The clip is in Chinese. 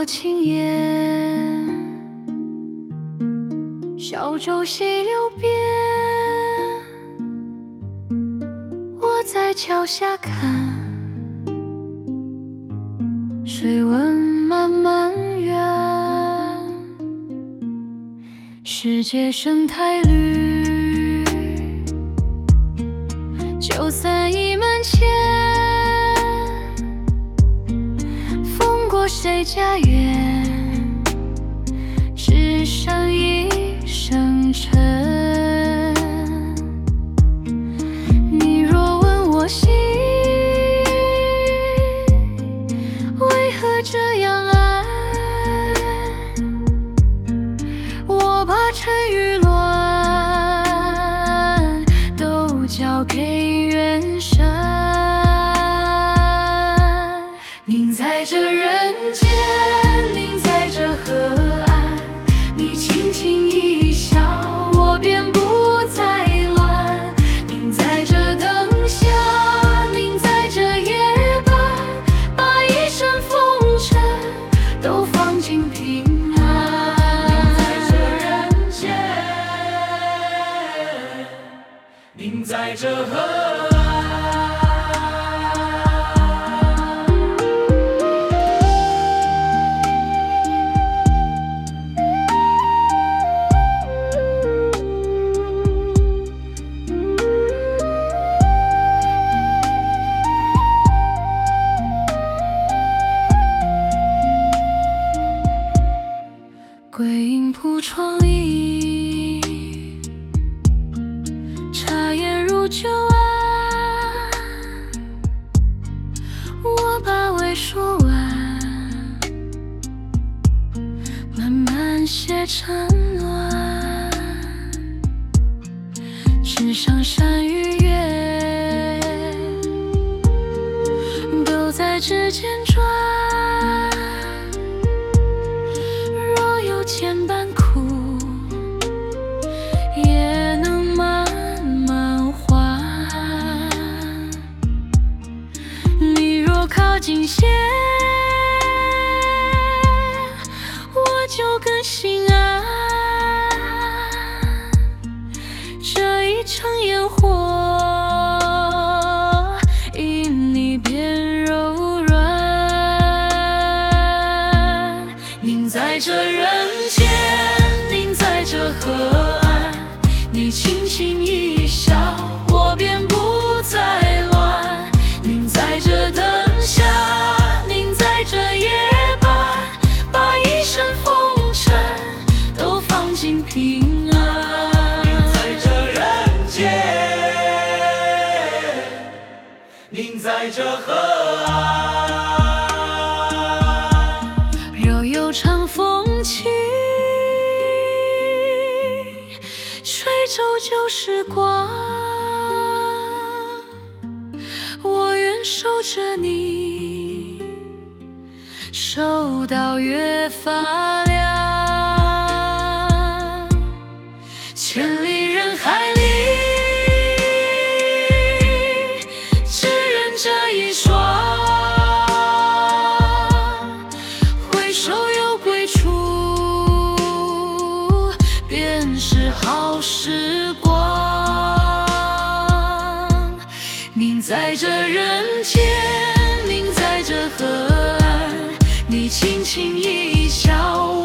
过青烟，小舟细流边，我在桥下看，水温慢慢远，世界生态绿，就在一门前，风过谁家园，只剩一声尘。你若问我心，为何这样爱？我把沉与乱都交给缘深。您在这人间，您在这河岸，你轻轻一笑，我便不再乱。您在这灯下，您在这夜半，把一生风尘都放进平安。您在这人间，您在这河岸。归隐铺窗意，茶烟入酒安。我把味说完，慢慢写沉沦。纸上山与月，都在指尖转。千般苦，也能慢慢还。你若靠近些，我就更心安。这一场烟火，因你变柔软。您在这人间，您在这河岸，你轻轻一笑，我便不再乱。您在这灯下，您在这夜半，把一生风尘都放进平安。您在这人间，您在这河岸，若有场风起，吹走旧时光，我愿守着你，守到月发亮。千里人海里，只认这一双，回首又归处，便是好时光。您在这人间，您在这河岸，你轻轻一笑。